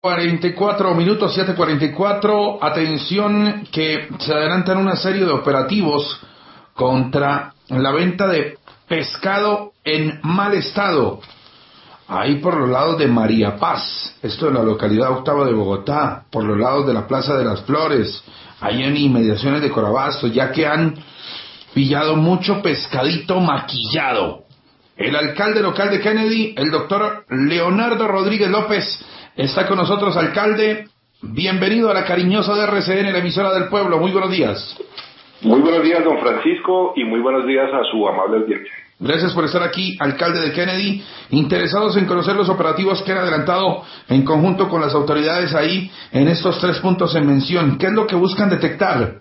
44 minutos, 7:44. Atención que se adelantan una serie de operativos contra la venta de pescado en mal estado. Ahí por los lados de María Paz, esto en la localidad octava de Bogotá, por los lados de la Plaza de las Flores, ahí en inmediaciones de Corabasto, ya que han pillado mucho pescadito maquillado. El alcalde local de Kennedy, el doctor Leonardo Rodríguez López, está con nosotros. Alcalde, bienvenido a la cariñosa de RCN, la emisora del pueblo. Muy buenos días. Muy buenos días, don Francisco, y muy buenos días a su amable audiencia. Gracias por estar aquí, alcalde de Kennedy. Interesados en conocer los operativos que han adelantado en conjunto con las autoridades ahí en estos 3 puntos en mención. ¿Qué es lo que buscan detectar?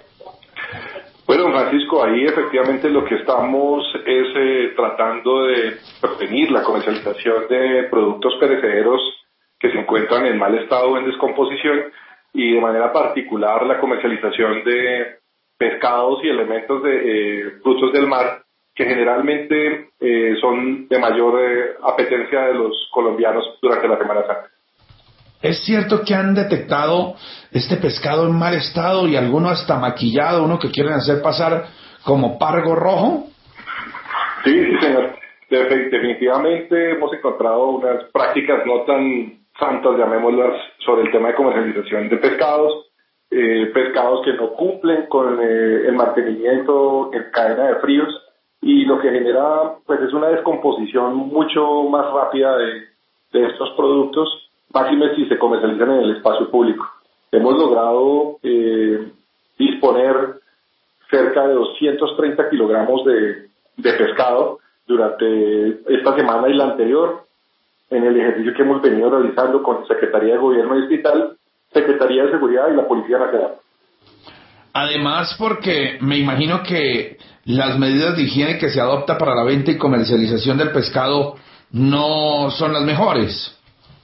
Bueno, don Francisco, ahí efectivamente lo que estamos es tratando de prevenir la comercialización de productos perecederos que se encuentran en mal estado o en descomposición, y de manera particular la comercialización de pescados y elementos de frutos del mar que generalmente son de mayor apetencia de los colombianos durante la Semana Santa. ¿Es cierto que han detectado este pescado en mal estado y alguno hasta maquillado, uno que quieren hacer pasar como pargo rojo? Sí, señor. Definitivamente hemos encontrado unas prácticas no tan santas, llamémoslas, sobre el tema de comercialización de pescados, pescados que no cumplen con el mantenimiento en cadena de fríos, y lo que genera pues es una descomposición mucho más rápida de estos productos, máxime si se comercializan en el espacio público. Hemos logrado disponer cerca de 230 kilogramos de pescado durante esta semana y la anterior, en el ejercicio que hemos venido realizando con Secretaría de Gobierno Distrital, Secretaría de Seguridad y la Policía Nacional. Además, porque me imagino que las medidas de higiene que se adopta para la venta y comercialización del pescado no son las mejores.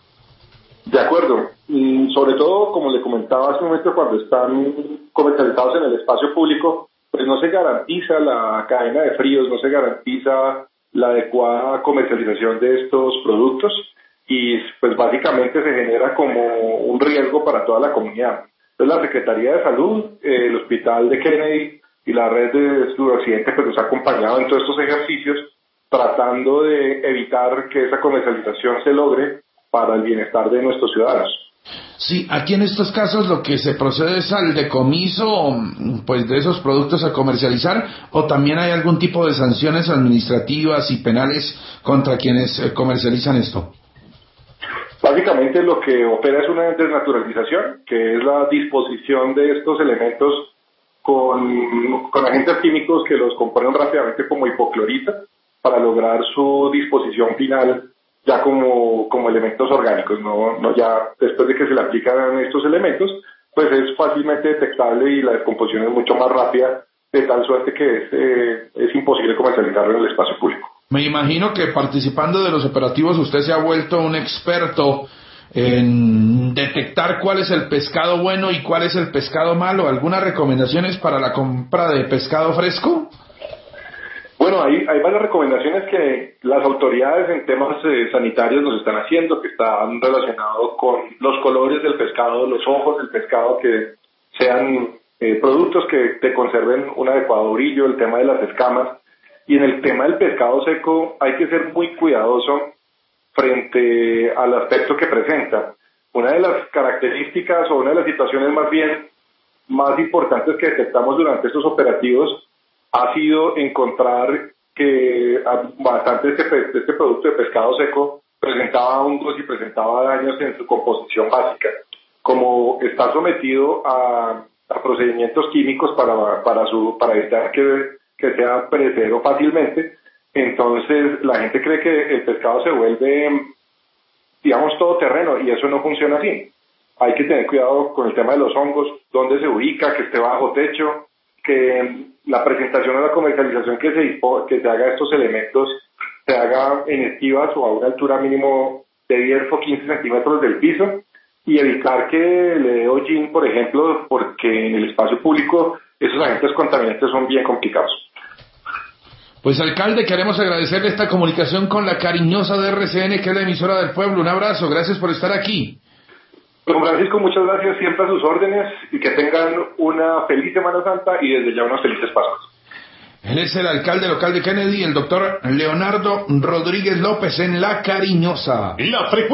De acuerdo. Y sobre todo, como le comentaba hace un momento, cuando están comercializados en el espacio público, pues no se garantiza la cadena de fríos, no se garantiza la adecuada comercialización de estos productos, y pues básicamente se genera como un riesgo para toda la comunidad. Entonces la Secretaría de Salud, el Hospital de Kennedy y la red de Suroccidente pues nos ha acompañado en todos estos ejercicios, tratando de evitar que esa comercialización se logre para el bienestar de nuestros ciudadanos. Sí, aquí en estos casos lo que se procede es al decomiso pues de esos productos a comercializar, o también hay algún tipo de sanciones administrativas y penales contra quienes comercializan esto. Básicamente lo que opera es una desnaturalización, que es la disposición de estos elementos con agentes químicos que los componen rápidamente como hipoclorita para lograr su disposición final ya como elementos orgánicos, no ya después de que se le aplican estos elementos, pues es fácilmente detectable y la descomposición es mucho más rápida, de tal suerte que es imposible comercializarlo en el espacio público. Me imagino que participando de los operativos usted se ha vuelto un experto en detectar cuál es el pescado bueno y cuál es el pescado malo. ¿Algunas recomendaciones para la compra de pescado fresco? Bueno, hay varias recomendaciones que las autoridades en temas sanitarios nos están haciendo, que están relacionados con los colores del pescado, los ojos del pescado, que sean productos que te conserven un adecuado brillo, el tema de las escamas. Y en el tema del pescado seco hay que ser muy cuidadoso frente al aspecto que presenta. Una de las características o una de las situaciones más importantes que detectamos durante estos operativos ha sido encontrar que bastante este producto de pescado seco presentaba hongos y presentaba daños en su composición básica. Como está sometido a procedimientos químicos para evitar que sea perecedero fácilmente, entonces la gente cree que el pescado se vuelve, digamos, todoterreno, y eso no funciona así. Hay que tener cuidado con el tema de los hongos, dónde se ubica, que esté bajo techo, que la presentación o la comercialización que se haga de estos elementos se haga en esquivas o a una altura mínimo de 10 o 15 centímetros del piso, y evitar que le dé hollín, por ejemplo, porque en el espacio público esos agentes contaminantes son bien complicados. Pues alcalde, queremos agradecerle esta comunicación con la cariñosa de RCN, que es la emisora del pueblo. Un abrazo, gracias por estar aquí. Don Francisco, muchas gracias, siempre a sus órdenes y que tengan una feliz Semana Santa y desde ya unas felices Pascuas. Él es el alcalde local de Kennedy, el doctor Leonardo Rodríguez López en La Cariñosa.